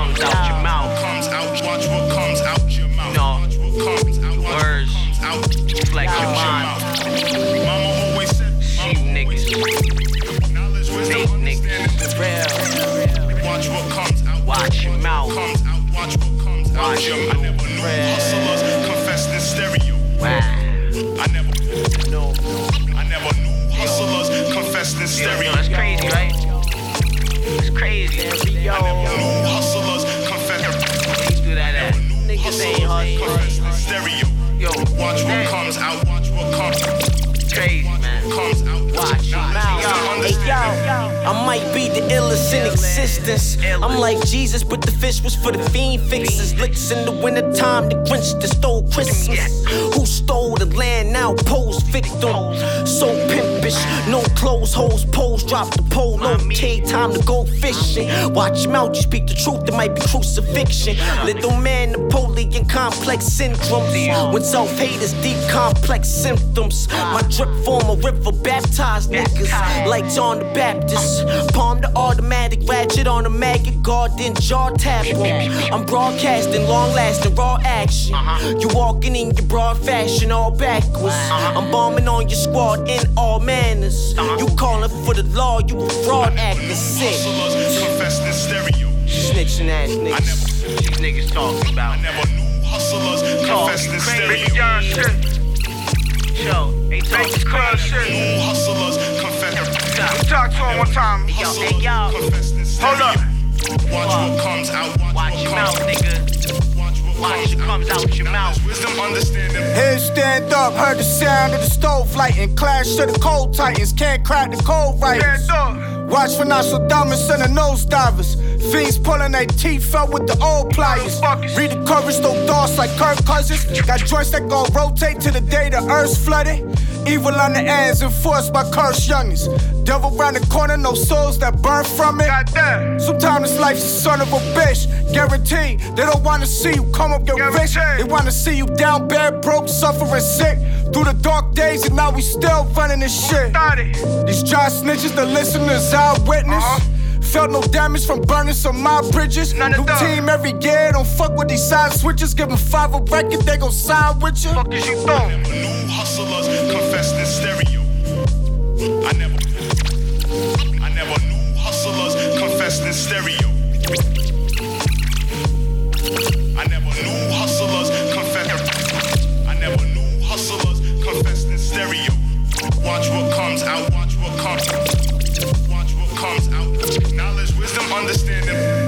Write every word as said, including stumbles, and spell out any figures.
comes out your mouth. Comes out, watch what comes out your mouth. No. Watch what comes out, Words out, reflect your mind. Mama always said, See you niggas, knowledge, wisdom, fake niggas. real. Watch what comes out. Watch your mouth. Comes out, watch what comes out Watch your your mouth. I never knew hustlers confessed in stereo. Wow. I never, no, I never knew hustlers confessed in Yo, stereo. yo, that's crazy, right? It's crazy. I never knew hustlers confessed. Do that at. Niggas ain't confessed in stereo. Yo, Watch what comes out, watch what comes out. crazy, man. Comes out, Watch your mouth. Hey yo, I might be the illest in existence. I'm like Jesus, but the fish was for the fiend fixers. Licks in the wintertime, the Grinch that stole Christmas. Who stole the land now pose victim. So pimpish, no clothes, hoes, pose, drop the polo. Take time to go fishing. Watch your mouth, you speak the truth, it might be crucifixion. Little man, Napoleon complex syndromes. When self-hate is deep, complex symptoms. My drip form a river, baptized niggas like John the Baptist. Palm the automatic, ratchet on a maggot, garden jaw tap on. I'm broadcasting, long lasting, raw action. You walking in your broad fashion, all backwards. I'm bombing on your squad in all manners. You calling for the law, you a fraud actor, sick. hustlers confessed in stereo. Snitching ass I niggas. never, These niggas talking about. I never knew hustlers confessed in Crazy. stereo. Yo, they talking crazy. Knew hustlers confessed. Talk to him one time. Yo, hey, yo. Confessed in stereo. Hold up. Watch what comes out, watch, Watch what your comes mouth, out. nigga. Watch what Watch it comes out your mouth. Wisdom, understanding. Head stand up, heard the sound of the stove lighting. Clash to the cold titans, can't crack the cold writers. Watch for Nostradamus and the nose divers. Fiends pulling their teeth out with the old pliers. Read the coverage, throw thoughts like Kirk Cousins. Got joints that gon' rotate to the day the earth's flooded. Evil on the ends enforced by cursed youngins. Devil round the corner, no souls that burn from it. Sometimes this life's a son of a bitch. Guaranteed, they don't wanna see you come up your rich. They wanna see you down bad, broke, suffering sick. Through the dark days and now we still running this shit. These dry snitches, the listeners eyewitness. Felt no damage from burning some my bridges. New team every year, don't fuck with these side switches. Give them five a record, they gon' sign with you. I never knew hustlers confessed in stereo. I never, I never knew hustlers confessed in stereo. I never knew hustlers confessed. I never knew hustlers confessed in stereo. Watch what comes out, watch what comes out. Watch what comes out. Knowledge, wisdom, understanding.